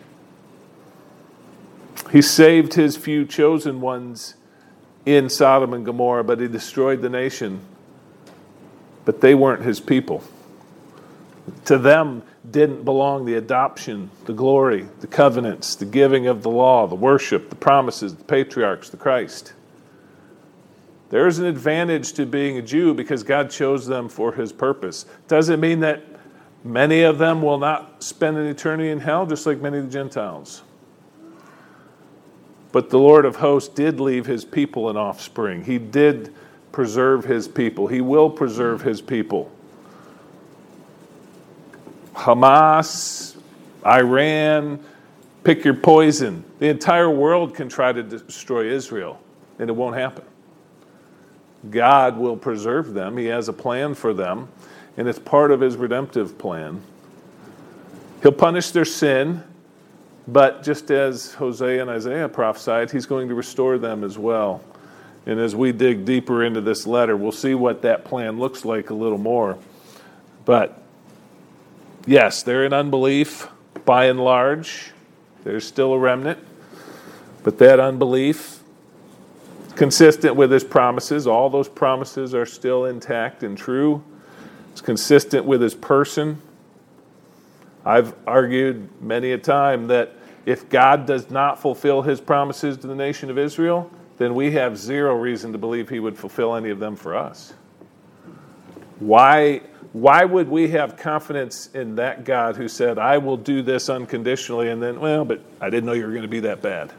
A: He saved his few chosen ones in Sodom and Gomorrah, but he destroyed the nation. But they weren't his people. To them didn't belong the adoption, the glory, the covenants, the giving of the law, the worship, the promises, the patriarchs, the Christ. There is an advantage to being a Jew because God chose them for his purpose. Doesn't mean that many of them will not spend an eternity in hell, just like many of the Gentiles. But the Lord of hosts did leave his people an offspring. He did preserve his people. He will preserve his people. Hamas, Iran, pick your poison. The entire world can try to destroy Israel, and it won't happen. God will preserve them. He has a plan for them, and it's part of his redemptive plan. He'll punish their sin, but just as Hosea and Isaiah prophesied, he's going to restore them as well. And as we dig deeper into this letter, we'll see what that plan looks like a little more. But yes, they're in unbelief by and large. There's still a remnant. But that unbelief, consistent with his promises, all those promises are still intact and true. It's consistent with his person. I've argued many a time that if God does not fulfill his promises to the nation of Israel, then we have zero reason to believe he would fulfill any of them for us. Why, why would we have confidence in that God who said, I will do this unconditionally, and then, well, but I didn't know you were going to be that bad?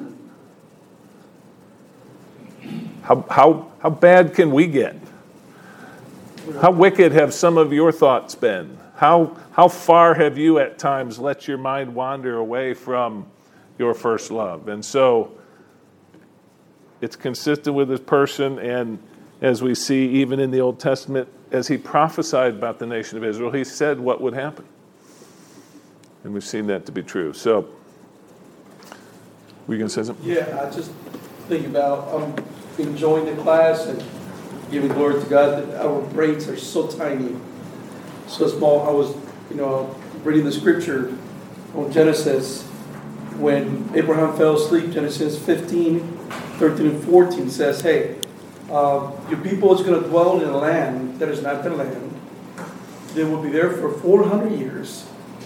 A: How, how, how bad can we get? How wicked have some of your thoughts been? How, how far have you at times let your mind wander away from your first love? And so it's consistent with his person, and as we see even in the Old Testament, as he prophesied about the nation of Israel, he said what would happen. And we've seen that to be true. So, were you going to say something?
B: Yeah, I just think about um, enjoying the class and giving glory to God that our brains are so tiny, so small. I was, you know, reading the scripture on Genesis when Abraham fell asleep. Genesis fifteen, thirteen, and fourteen says, hey, uh, your people is going to dwell in a land that is not their land. They will be there for four hundred years.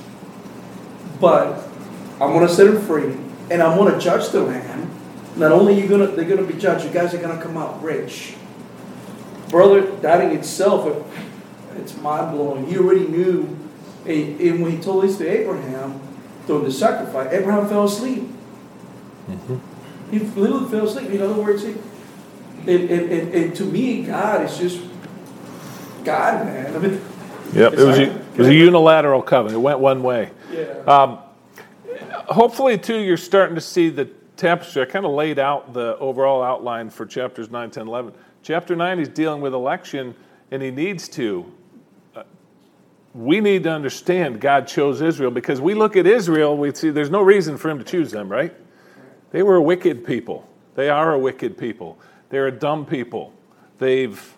B: But I'm going to set them free, and I'm going to judge the land. Not only are you gonna, they're going to be judged, you guys are going to come out rich. Brother, that in itself, it's mind-blowing. He already knew, and when he told this to Abraham, during the sacrifice, Abraham fell asleep. Mm-hmm. He literally fell asleep. In other words, he, and, and, and, and to me, God is just God, man. I mean,
A: yep, it was, a, it was a unilateral covenant. It went one way.
B: Yeah.
A: Um, hopefully, too, you're starting to see the tapestry. I kind of laid out the overall outline for chapters nine, ten, eleven. Chapter nine, he's dealing with election, and he needs to. Uh, we need to understand God chose Israel, because we look at Israel, we see there's no reason for him to choose them, right? They were a wicked people. They are a wicked people. They're a dumb people. They've,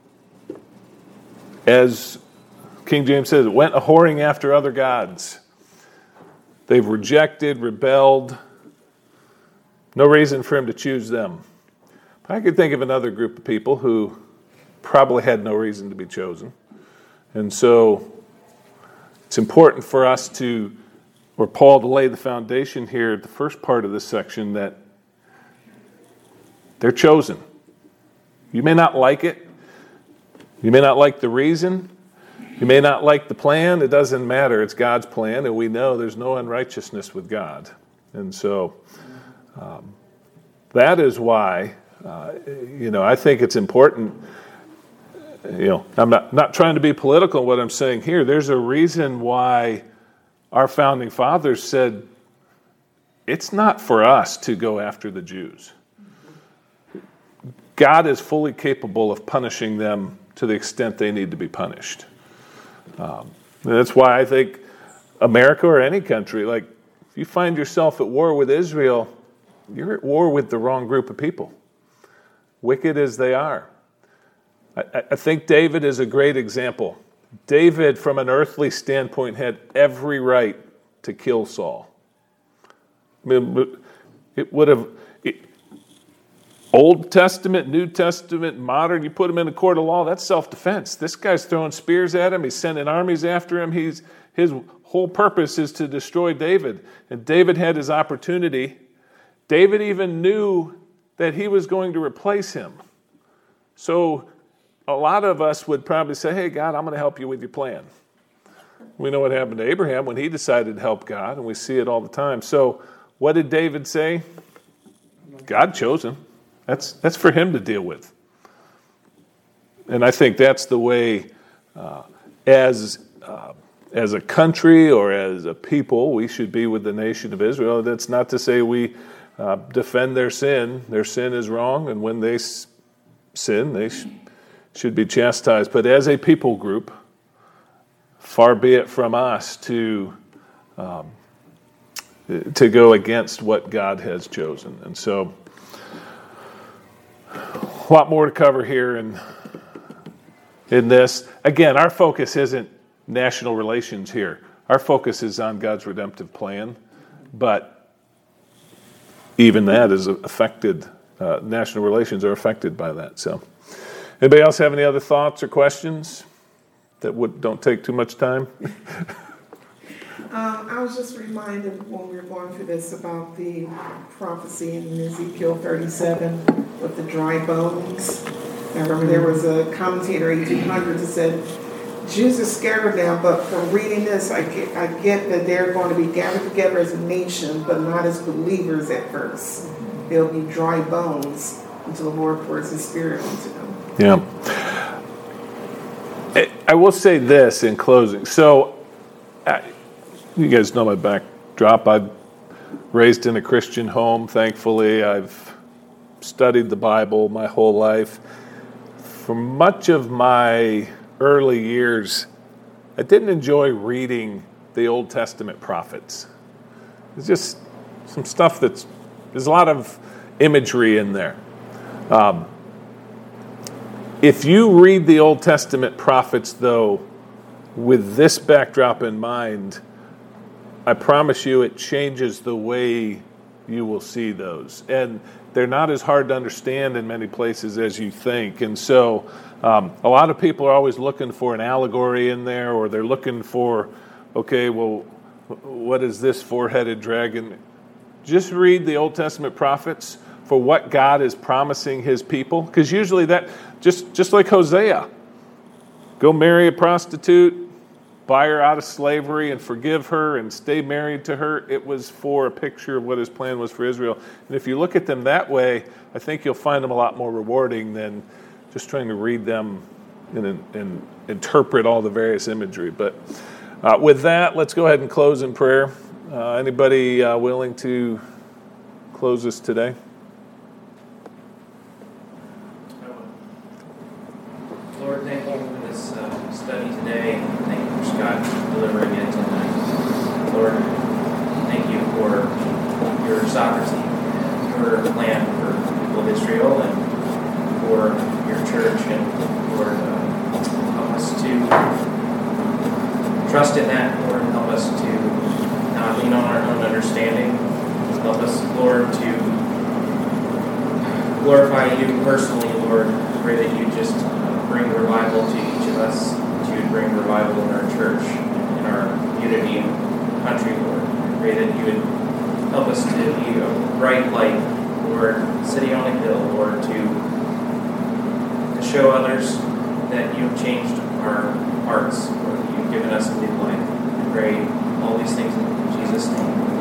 A: as King James says, went a-whoring after other gods. They've rejected, rebelled. No reason for him to choose them. But I could think of another group of people who probably had no reason to be chosen. And so it's important for us to, or Paul to lay the foundation here at the first part of this section, that they're chosen. You may not like it. You may not like the reason. You may not like the plan. It doesn't matter. It's God's plan, and we know there's no unrighteousness with God. And so um, that is why, uh, you know, I think it's important. You know, I'm not, not trying to be political in what I'm saying here. There's a reason why our founding fathers said it's not for us to go after the Jews. God is fully capable of punishing them to the extent they need to be punished. Um, and that's why I think America or any country, like if you find yourself at war with Israel, you're at war with the wrong group of people, wicked as they are. I, I think David is a great example. David, from an earthly standpoint, had every right to kill Saul. I mean, it would have... It, Old Testament, New Testament, modern, you put him in a court of law, that's self-defense. This guy's throwing spears at him. He's sending armies after him. He's, his whole purpose is to destroy David. And David had his opportunity. David even knew that he was going to replace him. So a lot of us would probably say, hey, God, I'm going to help you with your plan. We know what happened to Abraham when he decided to help God, and we see it all the time. So what did David say? God chose him. That's that's for him to deal with. And I think that's the way, uh, as uh, as a country or as a people, we should be with the nation of Israel. That's not to say we uh, defend their sin. Their sin is wrong, and when they s- sin, they sh- should be chastised. But as a people group, far be it from us to um, to go against what God has chosen. And so, a lot more to cover here in, in this. Again, our focus isn't national relations here. Our focus is on God's redemptive plan, but even that is affected, uh, national relations are affected by that. So, anybody else have any other thoughts or questions that would don't take too much time?
C: Um, I was just reminded when we were going through this about the prophecy in Ezekiel thirty-seven with the dry bones. I remember there was a commentator, eighteen hundreds, that said, Jews are scared of them, but from reading this, I get, I get that they're going to be gathered together as a nation, but not as believers at first. They'll be dry bones until the Lord pours His Spirit onto them.
A: Yeah. I will say this in closing. So, I, you guys know my backdrop. I've raised in a Christian home, thankfully. I've studied the Bible my whole life. For much of my early years, I didn't enjoy reading the Old Testament prophets. It's just some stuff that's, there's a lot of imagery in there. Um, if you read the Old Testament prophets, though, with this backdrop in mind, I promise you it changes the way you will see those. And they're not as hard to understand in many places as you think. And so um, a lot of people are always looking for an allegory in there, or they're looking for, okay, well, what is this four-headed dragon? Just read the Old Testament prophets for what God is promising His people. Because usually that, just, just like Hosea, go marry a prostitute, buy her out of slavery and forgive her and stay married to her. It was for a picture of what His plan was for Israel. And if you look at them that way, I think you'll find them a lot more rewarding than just trying to read them and, and interpret all the various imagery. But uh, with that, let's go ahead and close in prayer. Uh, anybody uh, willing to close us today?
D: Lord, thank you for this uh, study today. Thank you for Scott delivering it tonight. Lord, thank you for your sovereignty and your plan for trust in that, Lord. Help us to not lean on our own understanding. Help us, Lord, to glorify you personally, Lord. I pray that you just bring revival to each of us, that you would bring revival in our church, in our community and country, Lord. I pray that you would help us to be a bright light, Lord, sitting on a hill, Lord, to, to show others that you've changed our hearts, Lord, that you've given us a new life. I pray all these things in Jesus' name.